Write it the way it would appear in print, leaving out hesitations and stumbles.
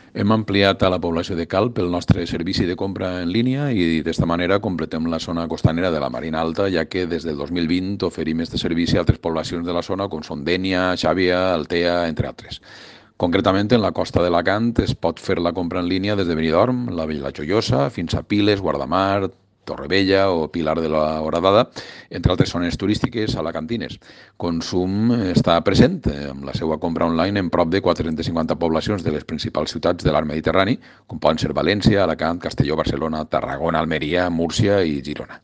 Hem ampliat a la població de Calp el nostre servici de compra en línia i d'esta manera completem la zona costanera de la Marina Alta, ja que des del 2020 oferim este servici a altres poblacions de la zona com són Dénia, Xàbia, Altea, entre altres. Concretament, en la costa d'Alacant es pot fer la compra en línia des de Benidorm, la Vila Joiosa, fins a Piles, Guardamar, Torrevella o Pilar de la Horadada, entre altres zones turístiques alacantines. Consum està present amb la seva compra online en prop de 450 poblacions de les principals ciutats de l'arc mediterrani, com poden ser València, Alacant, Castelló, Barcelona, Tarragona, Almeria, Múrcia i Girona.